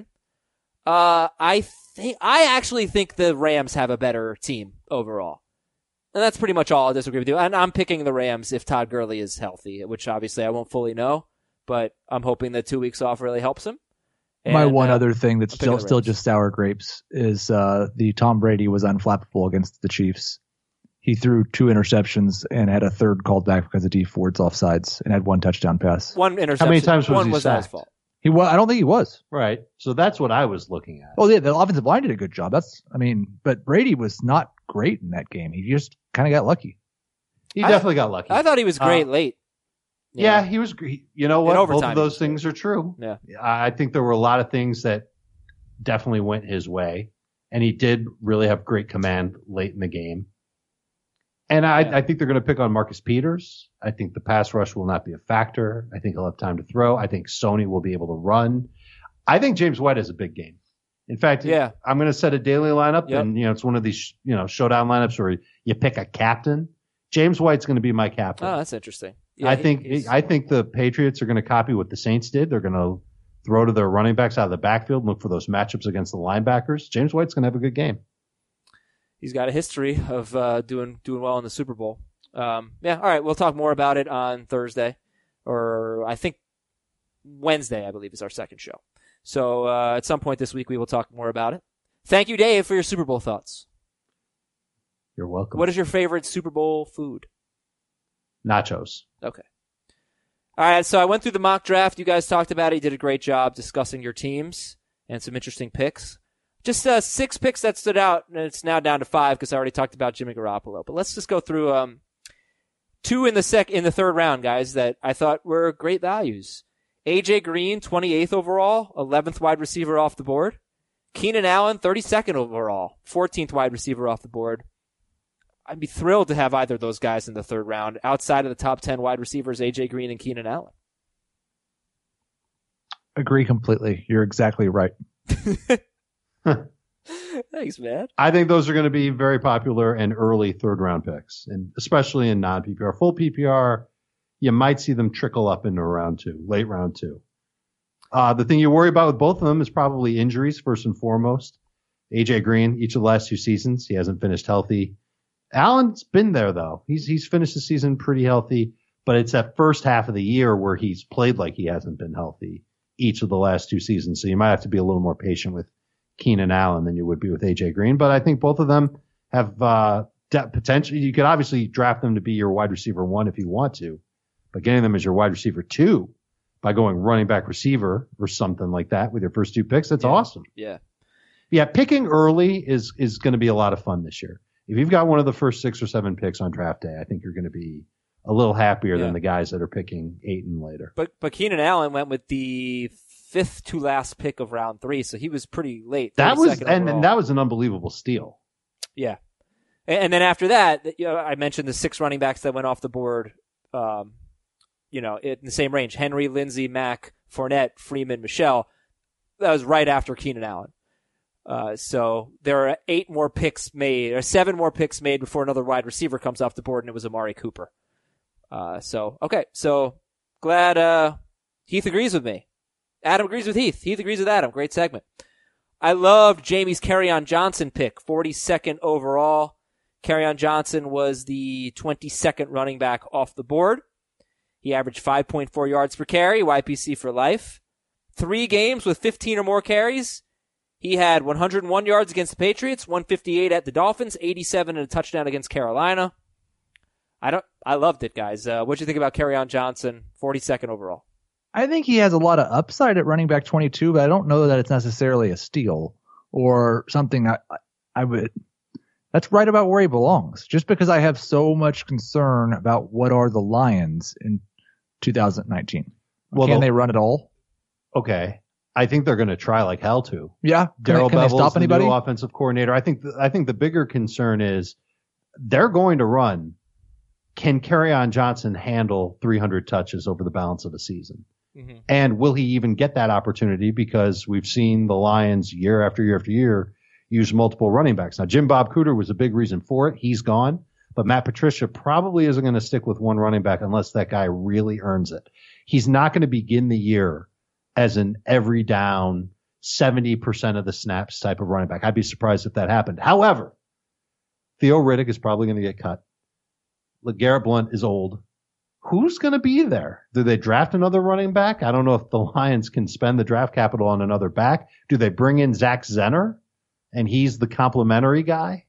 Uh, I think, I actually think the Rams have a better team overall. And that's pretty much all I disagree with you. And I'm picking the Rams if Todd Gurley is healthy, which obviously I won't fully know, but I'm hoping that two weeks off really helps him. And, My one uh, other thing that's still still just sour grapes is uh, the Tom Brady was unflappable against the Chiefs. He threw two interceptions and had a third called back because of D Ford's offsides and had one touchdown pass. One interception. How many times was one he was not his sacked? fault. He was. I don't think he was. Right. So that's what I was looking at. Oh, yeah, the offensive line did a good job. That's, I mean, but Brady was not great in that game. He just kind of got lucky. He I- definitely got lucky. I thought he was great Uh, late. Yeah, he was. gr- You know In what? Both overtime, of he those was things are true. Yeah. I think there were a lot of things that definitely went his way, and he did really have great command late in the game. And I, Yeah. I think they're going to pick on Marcus Peters. I think the pass rush will not be a factor. I think he'll have time to throw. I think Sony will be able to run. I think James White has a big game. In fact, Yeah. I'm going to set a daily lineup, Yep. and you know it's one of these you know showdown lineups where you pick a captain. James White's going to be my captain. Oh, that's interesting. Yeah, I he- think he's- I think the Patriots are going to copy what the Saints did. They're going to throw to their running backs out of the backfield and look for those matchups against the linebackers. James White's going to have a good game. he's got a history of uh, doing doing well in the Super Bowl. Um, yeah, all right. We'll talk more about it on Thursday, or I think Wednesday, I believe, is our second show. So uh, at some point this week, we will talk more about it. Thank you, Dave, for your Super Bowl thoughts. You're welcome. What is your favorite Super Bowl food? Nachos. Okay. All right, so I went through the mock draft. You guys talked about it. You did a great job discussing your teams and some interesting picks. Just uh, six picks that stood out, and it's now down to five because I already talked about Jimmy Garoppolo. But let's just go through um, two in the sec in the third round, guys, that I thought were great values. A J Green, twenty-eighth overall, eleventh wide receiver off the board. Keenan Allen, thirty-second overall, fourteenth wide receiver off the board. I'd be thrilled to have either of those guys in the third round outside of the top ten wide receivers, A J Green and Keenan Allen. Agree completely. You're exactly right. Thanks, man. I think those are going to be very popular and early third round picks, and especially in non P P R. Full P P R, you might see them trickle up into round two, late round two. Uh, the thing you worry about with both of them is probably injuries first and foremost. A J Green, each of the last two seasons, he hasn't finished healthy. Allen's been there though. He's he's finished the season pretty healthy, but it's that first half of the year where he's played like he hasn't been healthy each of the last two seasons. So you might have to be a little more patient with Keenan Allen than you would be with A J Green. But I think both of them have uh, de- potential. You could obviously draft them to be your wide receiver one if you want to, but getting them as your wide receiver two by going running back receiver or something like that with your first two picks, that's Yeah. awesome. Yeah. Yeah, picking early is is going to be a lot of fun this year. If you've got one of the first six or seven picks on draft day, I think you're going to be a little happier Yeah. than the guys that are picking eight and later. But but Keenan Allen went with the fifth to last pick of round three, so he was pretty late. That was thirty-second and, overall. and that was an unbelievable steal. Yeah. And, and then after that, you know, I mentioned the six running backs that went off the board, um, you know, in the same range. Henry, Lindsey, Mack, Fournette, Freeman, Michelle. That was right after Keenan Allen. Uh, so there are eight more picks made, or seven more picks made before another wide receiver comes off the board, and it was Amari Cooper. Uh, so, okay. So glad uh, Heath agrees with me. Adam agrees with Heath. Heath agrees with Adam. Great segment. I loved Jamie's Kerryon Johnson pick, forty-second overall. Kerryon Johnson was the twenty-second running back off the board. He averaged five point four yards per carry, Y P C for life. Three games with fifteen or more carries. He had one hundred one yards against the Patriots, one fifty-eight at the Dolphins, eighty-seven and a touchdown against Carolina. I don't. I loved it, guys. Uh, what'd you think about Kerryon Johnson, forty-second overall? I think he has a lot of upside at running back twenty-two, but I don't know that it's necessarily a steal or something that I, I would. That's right about where he belongs. Just because I have so much concern about what are the Lions in two thousand nineteen. Well, Can the- they run it all? Okay. I think they're going to try like hell to. Yeah. Can, they, Daryl can they Bevel's stop the anybody? new offensive coordinator. I think, th- I think the bigger concern is they're going to run. Can Kerryon Johnson handle three hundred touches over the balance of the season? Mm-hmm. And will he even get that opportunity? Because we've seen the Lions year after year after year use multiple running backs. Now, Jim Bob Cooter was a big reason for it. He's gone. But Matt Patricia probably isn't going to stick with one running back unless that guy really earns it. He's not going to begin the year as an every down seventy percent of the snaps type of running back. I'd be surprised if that happened. However, Theo Riddick is probably going to get cut. LeGarrette Blount is old. Who's going to be there? Do they draft another running back? I don't know if the Lions can spend the draft capital on another back. Do they bring in Zach Zenner and he's the complimentary guy?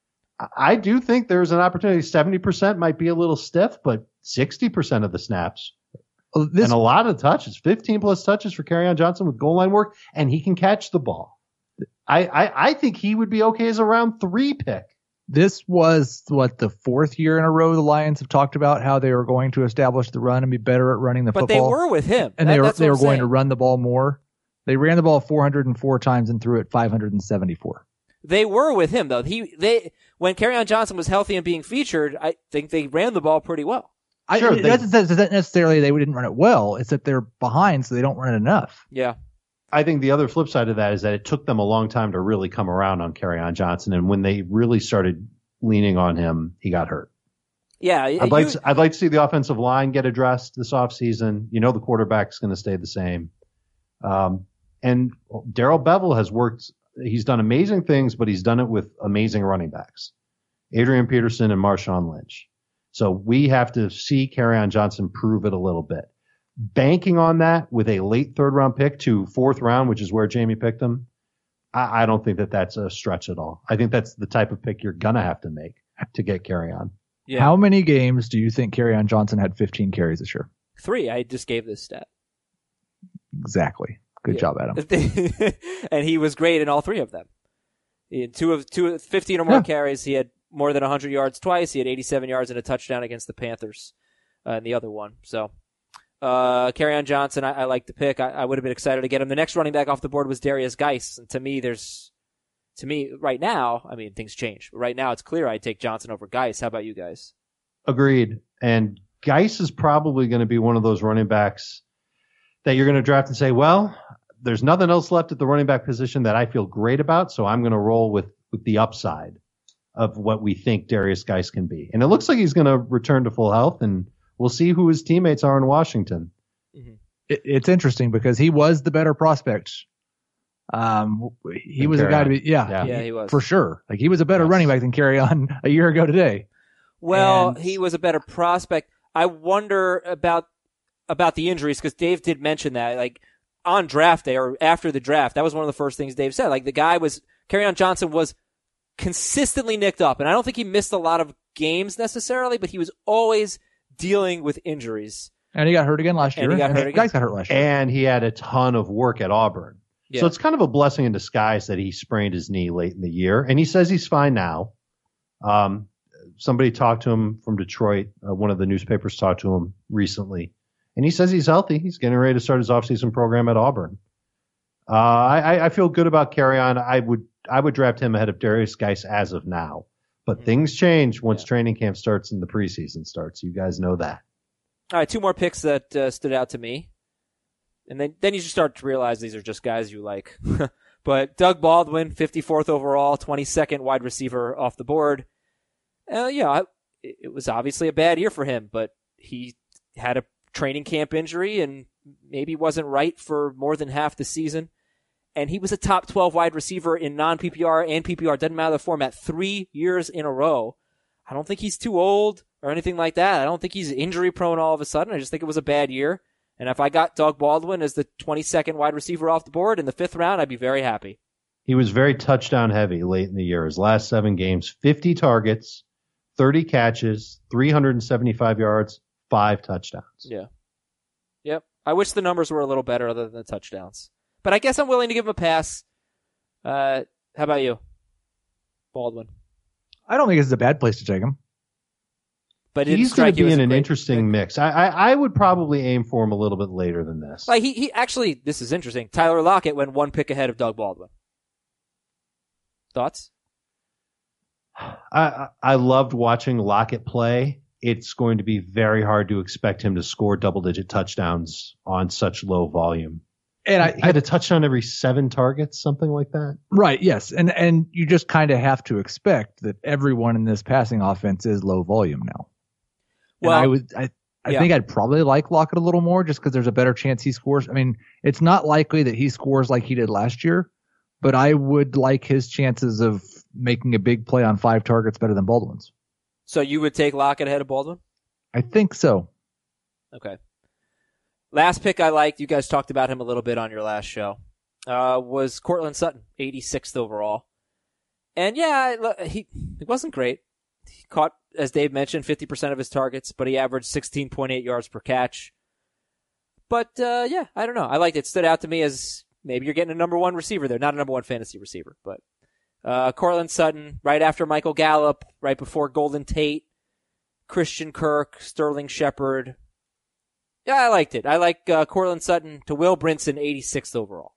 I do think there's an opportunity. seventy percent might be a little stiff, but sixty percent of the snaps this, and a lot of touches, fifteen plus touches for Kerryon Johnson with goal line work, and he can catch the ball. I, I, I think he would be okay as a round three pick. This was what the fourth year in a row the Lions have talked about how they were going to establish the run and be better at running the but football. But they were with him. And that, they were, that's they what were I'm going saying. to run the ball more. They ran the ball four hundred four times and threw it five hundred seventy-four. They were with him though. He they when Kerryon Johnson was healthy and being featured, I think they ran the ball pretty well. I, sure, it doesn't necessarily they didn't run it well. It's that they're behind, so they don't run it enough. Yeah. I think the other flip side of that is that it took them a long time to really come around on Kerryon Johnson, and when they really started leaning on him, he got hurt. Yeah, I'd you, like to, I'd like to see the offensive line get addressed this offseason. You know the quarterback's going to stay the same. Um, and Darrell Bevell has worked. He's done amazing things, but he's done it with amazing running backs, Adrian Peterson and Marshawn Lynch. So we have to see Kerryon Johnson prove it a little bit. Banking on that with a late third round pick to fourth round, which is where Jamie picked him, I, I don't think that that's a stretch at all. I think that's the type of pick you're going to have to make to get Kerryon. Yeah. How many games do you think Kerryon Johnson had fifteen carries this year? Three. I just gave this stat. Exactly. Good yeah. job, Adam. And he was great in all three of them. He had two of two, fifteen or more yeah. carries. He had more than one hundred yards twice. He had eighty-seven yards and a touchdown against the Panthers uh, in the other one. So, uh, Kerryon Johnson, I, I like the pick. I, I would have been excited to get him. The next running back off the board was Darius Geis. And to me, there's, to me, right now, I mean, things change. But right now, it's clear I'd take Johnson over Geis. How about you guys? Agreed. And Geis is probably going to be one of those running backs that you're going to draft and say, well, there's nothing else left at the running back position that I feel great about, so I'm going to roll with, with the upside of what we think Darius Geis can be. And it looks like he's going to return to full health, and we'll see who his teammates are in Washington. Mm-hmm. It, it's interesting because he was the better prospect. Um, he and was Kerryon. a guy to be, yeah, yeah, yeah, he was for sure. Like he was a better yes. running back than Kerryon a year ago today. Well, and, he was a better prospect. I wonder about about the injuries because Dave did mention that, like on draft day or after the draft, that was one of the first things Dave said. Like the guy was Kerryon Johnson was consistently nicked up, and I don't think he missed a lot of games necessarily, but he was always dealing with injuries. And he got hurt again last And year. he got and hurt the again. guys got hurt last year. And he had a ton of work at Auburn. Yeah. So it's kind of a blessing in disguise that he sprained his knee late in the year. And he says he's fine now. Um, somebody talked to him from Detroit. Uh, one of the newspapers talked to him recently. And he says he's healthy. He's getting ready to start his offseason program at Auburn. Uh, I, I feel good about Kerryon. I would I would draft him ahead of Darius Geis as of now. But mm-hmm. things change once yeah. training camp starts and the preseason starts. You guys know that. All right, two more picks that uh, stood out to me. And then, then you just start to realize these are just guys you like. But Doug Baldwin, fifty-fourth overall, twenty-second wide receiver off the board. Uh, yeah, it, it was obviously a bad year for him, but he had a training camp injury and maybe wasn't right for more than half the season. And he was a top twelve wide receiver in non-P P R and P P R, doesn't matter the format, three years in a row. I don't think he's too old or anything like that. I don't think he's injury prone all of a sudden. I just think it was a bad year. And if I got Doug Baldwin as the twenty-second wide receiver off the board in the fifth round, I'd be very happy. He was very touchdown heavy late in the year. His last seven games, fifty targets, thirty catches, three hundred seventy-five yards, five touchdowns. Yeah. Yep. I wish the numbers were a little better other than the touchdowns. But I guess I'm willing to give him a pass. Uh, how about you, Baldwin? I don't think this is a bad place to take him. But he's going to be in an great interesting pick. mix. I, I I would probably aim for him a little bit later than this. Like he he actually, this is interesting. Tyler Lockett went one pick ahead of Doug Baldwin. Thoughts? I I loved watching Lockett play. It's going to be very hard to expect him to score double-digit touchdowns on such low volume. And I, He had a touchdown every seven targets, something like that. Right, yes. And and you just kind of have to expect that everyone in this passing offense is low volume now. Well, and I would I, I yeah. think I'd probably like Lockett a little more just because there's a better chance he scores. I mean, it's not likely that he scores like he did last year, but I would like his chances of making a big play on five targets better than Baldwin's. So you would take Lockett ahead of Baldwin? I think so. Okay. Last pick I liked, you guys talked about him a little bit on your last show, uh, was Cortland Sutton, eighty-sixth overall. And yeah, he, he wasn't great. He caught, as Dave mentioned, fifty percent of his targets, but he averaged sixteen point eight yards per catch. But uh, yeah, I don't know. I liked it. It stood out to me as maybe you're getting a number one receiver there. Not a number one fantasy receiver, but uh, Cortland Sutton, right after Michael Gallup, right before Golden Tate, Christian Kirk, Sterling Shepard. Yeah, I liked it. I like uh, Cortland Sutton to Will Brinson, eighty-sixth overall.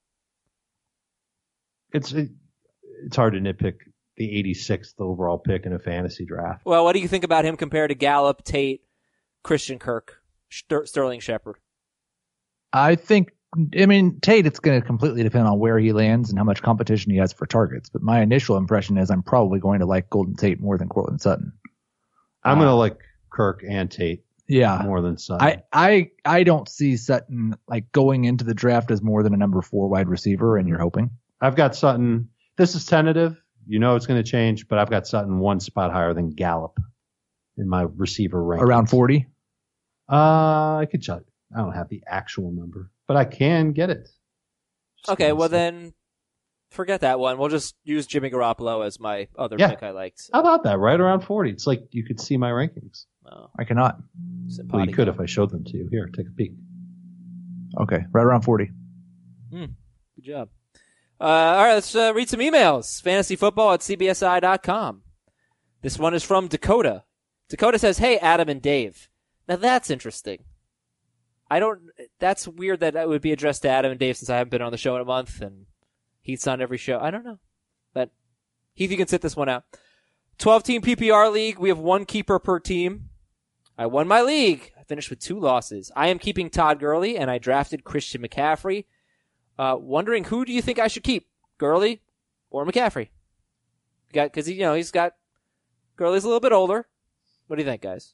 It's it, it's hard to nitpick the eighty-sixth overall pick in a fantasy draft. Well, what do you think about him compared to Gallup, Tate, Christian Kirk, Ster- Sterling Shepard? I think, I mean, Tate, it's going to completely depend on where he lands and how much competition he has for targets. But my initial impression is I'm probably going to like Golden Tate more than Cortland Sutton. I'm uh, going to like Kirk and Tate yeah, more than Sutton. I, I, I don't see Sutton like going into the draft as more than a number four wide receiver, and you're hoping. I've got Sutton. This is tentative. You know it's going to change, but I've got Sutton one spot higher than Gallup in my receiver rank. Around forty? Uh, I could check. I don't have the actual number, but I can get it. Just Okay, well see. then, forget that one. We'll just use Jimmy Garoppolo as my other Yeah. pick I liked. How about that? Right around forty. It's like you could see my rankings. Oh, I cannot. Well, you could if I showed them to you. Here, take a peek. Okay, right around forty. Good job. Uh, all right, let's uh, read some emails. Fantasyfootball at C B S I dot com. This one is from Dakota. Dakota says, "Hey, Adam and Dave." Now that's interesting. I don't. That's weird that that would be addressed to Adam and Dave since I haven't been on the show in a month and Heath's on every show. I don't know, but Heath, you can sit this one out. twelve-team P P R league. We have one keeper per team. I won my league. I finished with two losses. I am keeping Todd Gurley, and I drafted Christian McCaffrey. Uh, wondering who do you think I should keep, Gurley or McCaffrey? Got because you know he's got Gurley's a little bit older. What do you think, guys?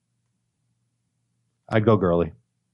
I'd go Gurley.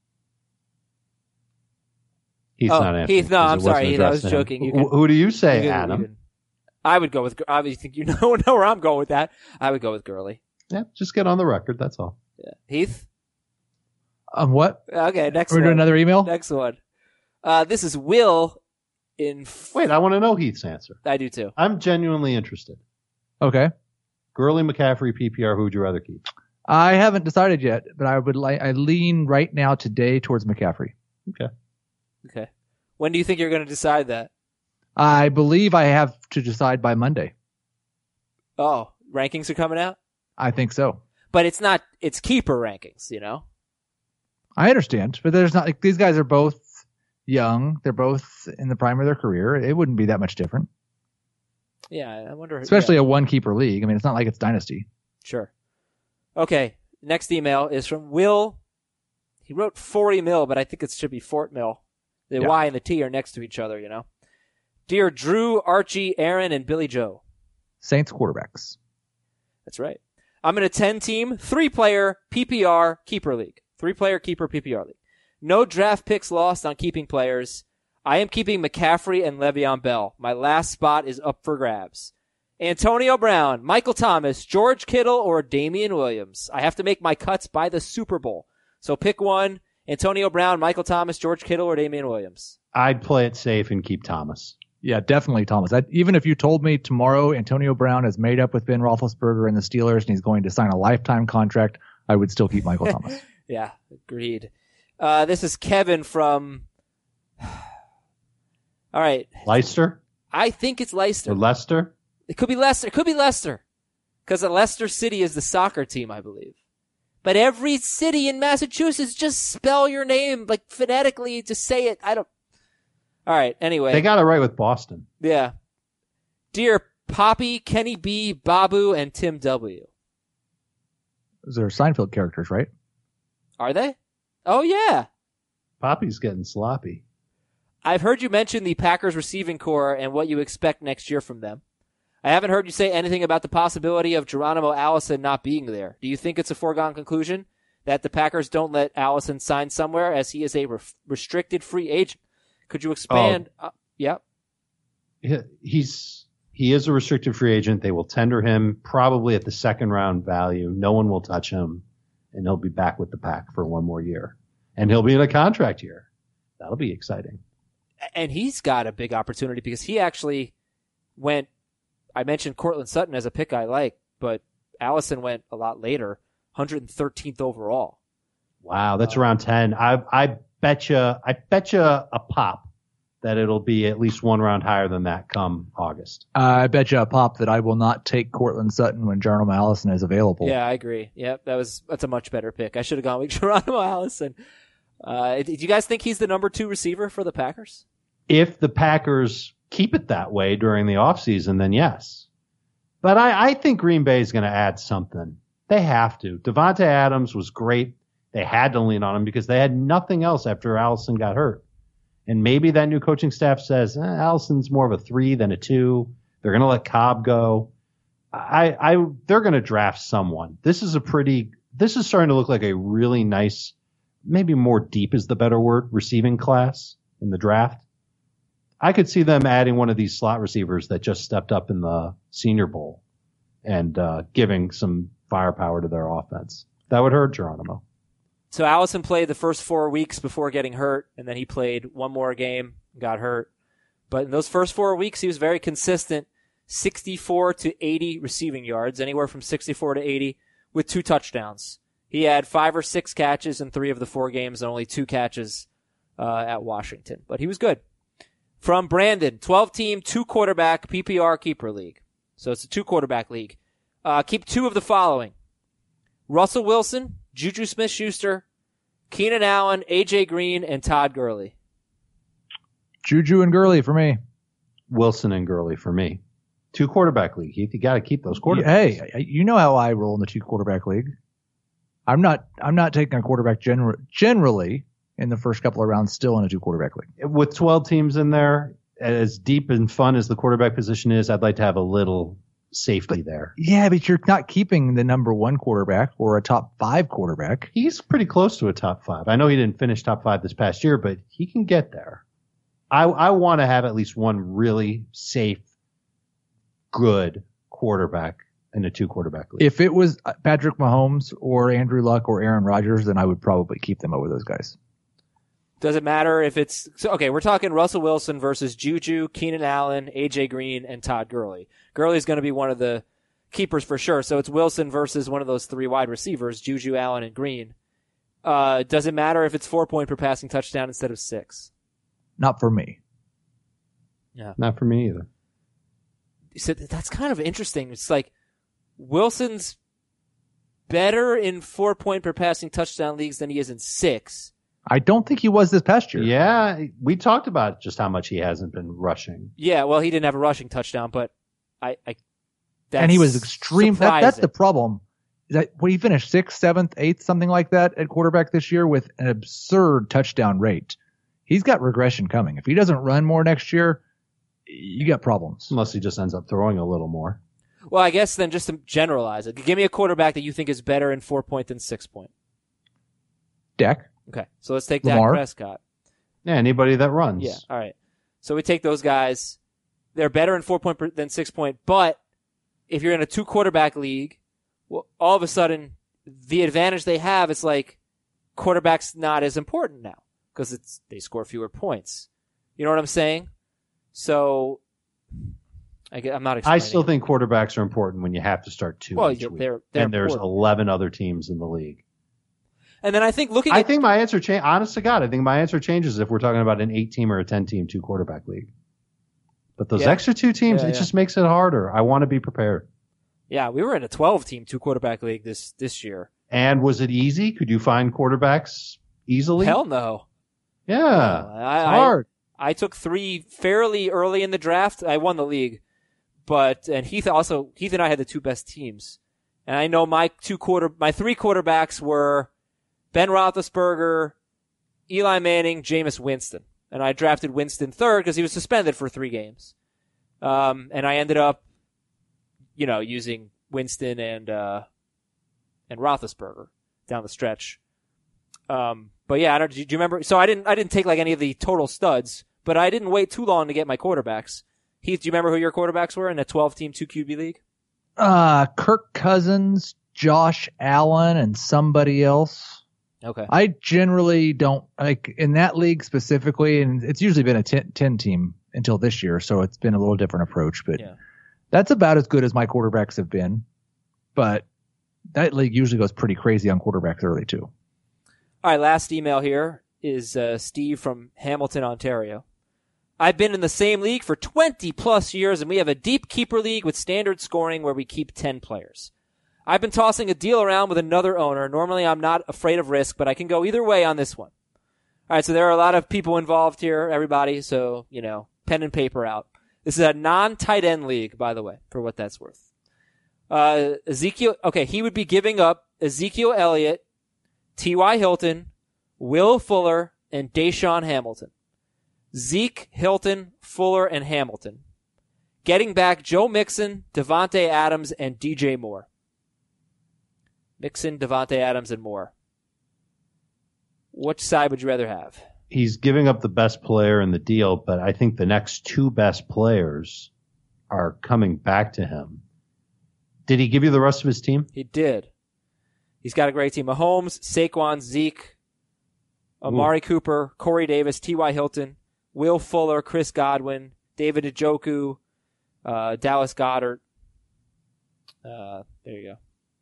He's oh, not answering. Heath, no, I'm because it wasn't sorry, Heath. I was addressed to him. joking. You Wh- can- Who do you say, You can- Adam? you can- I would go with. Obviously, think you know know where I'm going with that. I would go with Gurley. Yeah, just get on the record. That's all. Yeah. Heath. Um, what? Okay, next We're one. doing another email? Next one. Uh, this is Will. In f- Wait, I want to know Heath's answer. I do too. I'm genuinely interested. Okay. Gurley, McCaffrey, P P R. Who would you rather keep? I haven't decided yet, but I would like I lean right now today towards McCaffrey. Okay. Okay. When do you think you're going to decide that? I believe I have to decide by Monday. Oh, rankings are coming out, I think so. but it's not. It's keeper rankings. You know. I understand, but there's not like these guys are both young. They're both in the prime of their career. It wouldn't be that much different, Yeah, I wonder. especially yeah, a one keeper league. I mean, it's not like it's dynasty. sure. Okay. Next email is from Will. He wrote forty mil, but I think it should be Fort Mill. The Yeah. Y and the T are next to each other. You know. Dear Drew, Archie, Aaron, and Billy Joe. Saints quarterbacks. That's right. I'm in a ten-team, three-player P P R keeper league. Three-player keeper P P R league. No draft picks lost on keeping players. I am keeping McCaffrey and Le'Veon Bell. My last spot is up for grabs. Antonio Brown, Michael Thomas, George Kittle, or Damian Williams. I have to make my cuts by the Super Bowl. So pick one. Antonio Brown, Michael Thomas, George Kittle, or Damian Williams. I'd play it safe and keep Thomas. Yeah, definitely Thomas. I, even if you told me tomorrow Antonio Brown has made up with Ben Roethlisberger and the Steelers and he's going to sign a lifetime contract, I would still keep Michael Thomas. Yeah, agreed. Uh, this is Kevin from... All right. Leicester I think it's Leicester. or Leicester? It could be Leicester. It could be Leicester. Because Leicester City is the soccer team, I believe. But every city in Massachusetts, just spell your name, like phonetically, just say it. I don't... All right, anyway. They got it right with Boston. Yeah. Dear Poppy, Kenny B, Babu, and Tim W. Those are Seinfeld characters, right? Are they? Oh, yeah. Poppy's getting sloppy. I've heard you mention the Packers receiving core and what you expect next year from them. I haven't heard you say anything about the possibility of Geronimo Allison not being there. Do you think it's a foregone conclusion that the Packers don't let Allison sign somewhere as he is a re- restricted free agent? Could you expand? Oh. Uh, yep. He's he is a restricted free agent. They will tender him probably at the second round value. No one will touch him, and he'll be back with the Pack for one more year. And he'll be in a contract year. That'll be exciting. And he's got a big opportunity because he actually went, I mentioned Cortland Sutton as a pick I like, but Allison went a lot later, one hundred thirteenth overall. Wow, that's uh, around ten. I I bet you I bet you a pop that it'll be at least one round higher than that come August. Uh, I bet you a pop that I will not take Cortland Sutton when Geronimo Allison is available. Yeah, I agree. Yep, that was that's a much better pick. I should have gone with Geronimo Allison. Uh, do you guys think he's the number two receiver for the Packers? If the Packers keep it that way during the offseason, then yes. But I, I think Green Bay is going to add something. They have to. Devontae Adams was great. They had to lean on him because they had nothing else after Allison got hurt. And maybe that new coaching staff says, eh, Allison's more of a three than a two. They're going to let Cobb go. I, I, they're going to draft someone. This is a pretty, this is starting to look like a really nice, maybe more deep is the better word, receiving class in the draft. I could see them adding one of these slot receivers that just stepped up in the Senior Bowl and uh, giving some firepower to their offense. That would hurt Geronimo. So Allison played the first four weeks before getting hurt, and then he played one more game, got hurt. But in those first four weeks, he was very consistent, sixty-four to eighty receiving yards, anywhere from sixty-four to eighty, with two touchdowns. He had five or six catches in three of the four games and only two catches uh, at Washington. But he was good. From Brandon, twelve-team, two-quarterback P P R keeper league. So it's a two-quarterback league. Uh, keep two of the following. Russell Wilson, Juju Smith-Schuster, Keenan Allen, A J Green, and Todd Gurley. Juju and Gurley for me. Wilson and Gurley for me. Two-quarterback league. You, you got to keep those quarterbacks. Hey, you know how I roll in the two-quarterback league. I'm not I'm not taking a quarterback gener- generally in the first couple of rounds still in a two-quarterback league. With twelve teams in there, as deep and fun as the quarterback position is, I'd like to have a little safety but, there. Yeah, but you're not keeping the number one quarterback or a top five quarterback. He's pretty close to a top five. I know he didn't finish top five this past year, but he can get there. I, I want to have at least one really safe, good quarterback in a two-quarterback league. If it was Patrick Mahomes or Andrew Luck or Aaron Rodgers, then I would probably keep them over those guys. Does it matter if it's so, okay? We're talking Russell Wilson versus Juju, Keenan Allen, A J Green, and Todd Gurley. Gurley's going to be one of the keepers for sure. So it's Wilson versus one of those three wide receivers, Juju, Allen, and Green. Uh, does it matter if it's four point per passing touchdown instead of six? Not for me. Yeah, not for me either. So that's kind of interesting. It's like Wilson's better in four point per passing touchdown leagues than he is in six. I don't think he was this past year. Yeah, we talked about just how much he hasn't been rushing. Yeah, well, he didn't have a rushing touchdown, but I, I that's and he was extreme. That, that's the problem. That when he finished sixth, seventh, eighth, something like that at quarterback this year with an absurd touchdown rate. He's got regression coming. If he doesn't run more next year, you got problems. Unless he just ends up throwing a little more. Well, I guess then just to generalize it, give me a quarterback that you think is better in four point than six point. Dak. Okay, so let's take Lamar. Dak Prescott. Yeah, anybody that runs. Yeah, all right. So we take those guys. They're better in four point per, than six point, but if you're in a two quarterback league, well, all of a sudden the advantage they have is like quarterback's not as important now because it's they score fewer points. You know what I'm saying? So I get, I'm not. I still think quarterbacks are important when you have to start two. Well, each they're, week. they're, they're and there's important. eleven other teams in the league. And then I think looking I at... think my answer changes. Honest to God, I think my answer changes if we're talking about an eight-team or a ten-team two-quarterback league. But those yeah. extra two teams, yeah, it yeah. just makes it harder. I want to be prepared. Yeah, we were in a twelve-team two-quarterback league this this year. And was it easy? Could you find quarterbacks easily? Hell no. Yeah, No, I, it's hard. I, I took three fairly early in the draft. I won the league. But, and Heath also, Heath and I had the two best teams. And I know my two quarter, my three quarterbacks were Ben Roethlisberger, Eli Manning, Jameis Winston. and I drafted Winston third because he was suspended for three games. Um, and I ended up, you know, using Winston and uh, and Roethlisberger down the stretch. Um, but yeah, I don't. Do you remember? So I didn't. I didn't take like any of the total studs, but I didn't wait too long to get my quarterbacks. Heath, do you remember who your quarterbacks were in a twelve-team two Q B league? Uh, Kirk Cousins, Josh Allen, and somebody else. Okay. I generally don't like in that league specifically, and it's usually been a ten, ten team until this year, so it's been a little different approach. But Yeah. that's about as good as my quarterbacks have been. But that league usually goes pretty crazy on quarterbacks early too. All right, last email here is uh, Steve from Hamilton, Ontario. I've been in the same league for twenty plus years, and we have a deep keeper league with standard scoring where we keep ten players. I've been tossing a deal around with another owner. Normally, I'm not afraid of risk, but I can go either way on this one. All right, so there are a lot of people involved here, everybody, so, you know, pen and paper out. This is a non-tight end league, by the way, for what that's worth. Uh, Ezekiel, okay, he would be giving up Ezekiel Elliott, T Y. Hilton, Will Fuller, and Deshaun Hamilton. Zeke, Hilton, Fuller, and Hamilton. Getting back Joe Mixon, Devontae Adams, and D J Moore. Mixon, Devontae Adams, and Moore. Which side would you rather have? He's giving up the best player in the deal, but I think the next two best players are coming back to him. Did he give you the rest of his team? He did. He's got a great team. Mahomes, Saquon, Zeke, Amari Ooh. Cooper, Corey Davis, T Y. Hilton, Will Fuller, Chris Godwin, David Njoku, uh, Dallas Goedert. Uh, there you go.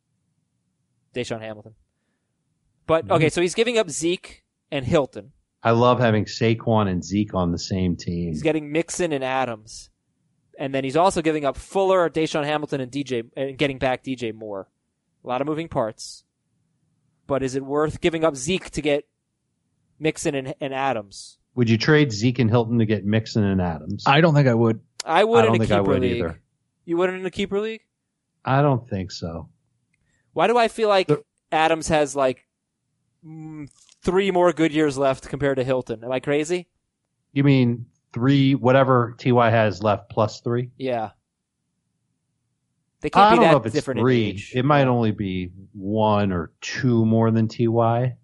Deshaun Hamilton. But, okay, so he's giving up Zeke and Hilton. I love having Saquon and Zeke on the same team. He's getting Mixon and Adams. And then he's also giving up Fuller, Deshaun Hamilton, and D J, and getting back D J Moore. A lot of moving parts. But is it worth giving up Zeke to get Mixon and, and Adams? Would you trade Zeke and Hilton to get Mixon and Adams? I don't think I would. I would I don't in a think I keeper would league. either. You wouldn't in a keeper league? I don't think so. Why do I feel like The- Adams has like mm, three more good years left compared to Hilton? Am I crazy? You mean three, whatever T Y has left plus three? Yeah. They can't I be don't that know if it's different three. in age. It might only be one or two more than T Y.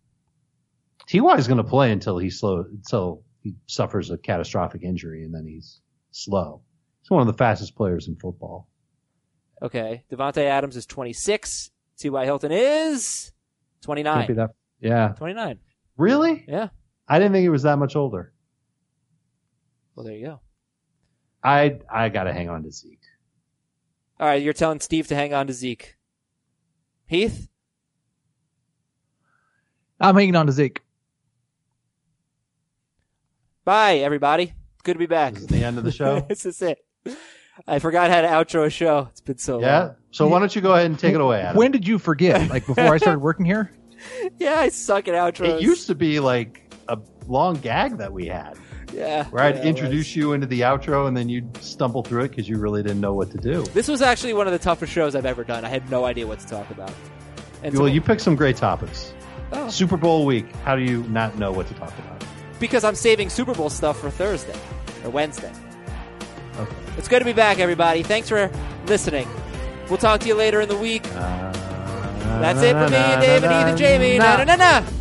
T Y is going to play until he slow, until he suffers a catastrophic injury, and then he's slow. He's one of the fastest players in football. Okay. Devontae Adams is twenty-six. T Y. Hilton is Can't be twenty-nine. that. Yeah. twenty-nine. Really? Yeah. I didn't think he was that much older. Well, there you go. I I got to hang on to Zeke. All right, you're telling Steve to hang on to Zeke. Heath? I'm hanging on to Zeke. Bye, everybody. Good to be back. This is the end of the show. This is it. I forgot how to outro a show. It's been so Yeah. long. So why don't you go ahead and take it away, Adam? When did you forget? Like before I started working here? Yeah, I suck at outros. It used to be like a long gag that we had, yeah, where I'd yeah, it introduce was. you into the outro and then you'd stumble through it because you really didn't know what to do. This was actually one of the toughest shows I've ever done. I had no idea what to talk about. And Well, so- you picked some great topics. Oh. Super Bowl week. How do you not know what to talk about? because I'm saving Super Bowl stuff for Thursday or Wednesday. Okay. It's good to be back, everybody. Thanks for listening. We'll talk to you later in the week. That's it for me and Dave and Ethan Jamie. Na na na na.